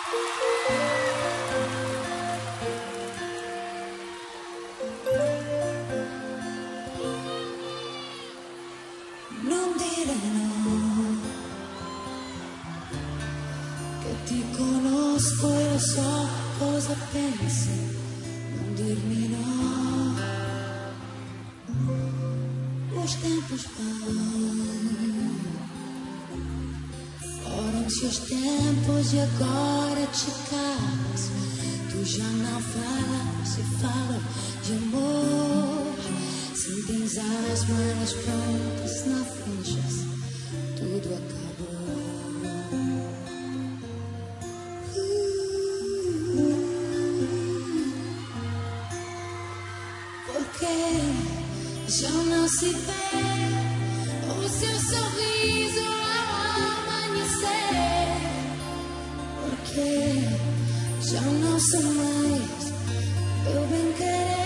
Non dire no, che ti conosco e lo so cosa pensi. Non dirmi no, os tempos vão, foram-se os tempos e agora te calas. Tu já não falas e fala de amor. Se tens as malas prontas, não finjas, tudo acabou. Porque já não se vê o seu sorriso ao amanhecer. Porque já não sou mais meu bem-querer.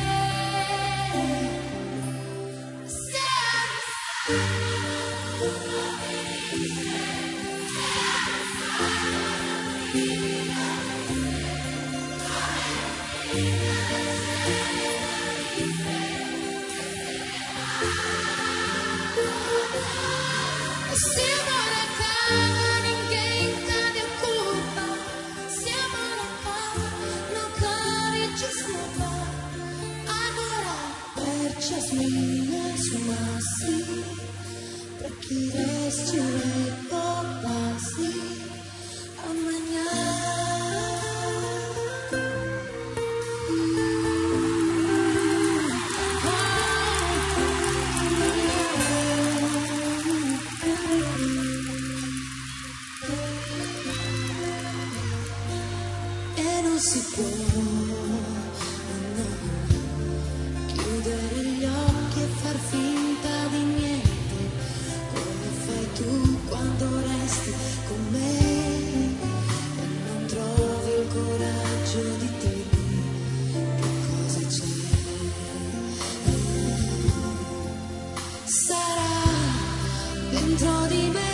Se amor acaba, ninguém tá de culpa. Se amor acaba, não cabe desculpa. Agora aperte as minhas mãos assim, para que reste o eco assim. Amanhã si può chiudere gli occhi e far finta di niente, come fai tu quando resti con me e non trovi il coraggio di dirmi che cosa c'è. Sarà dentro di me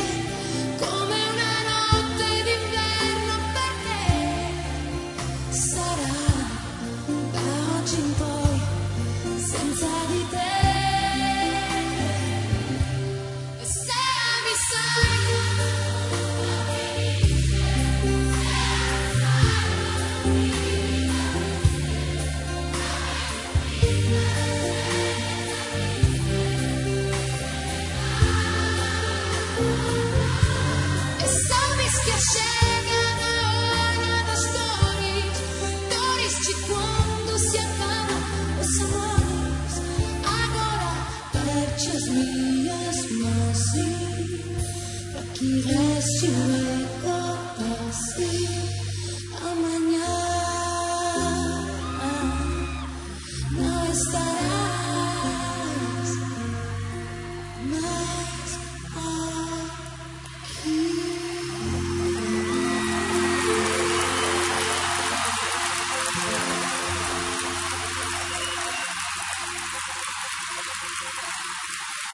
as minhas mãos sim, para que reste o eco assim. Amanhã